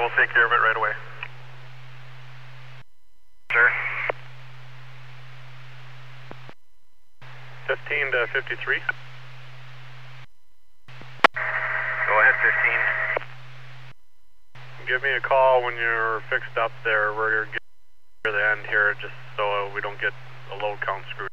we'll take care of it right away. Sure. 15 to 53. Go ahead, 15. Give me a call when you're fixed up there where you're getting to the end here, just so we don't get a load count screwed